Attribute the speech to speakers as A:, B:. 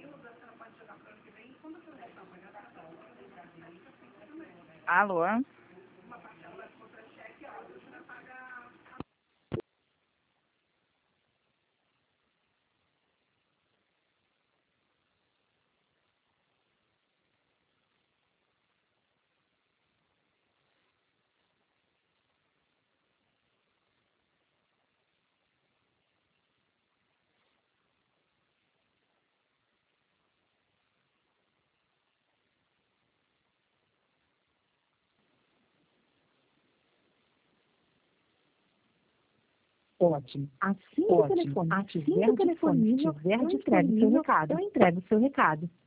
A: Alô?
B: Ótimo. Assim que o telefone estiver disponível, eu entrego o seu recado.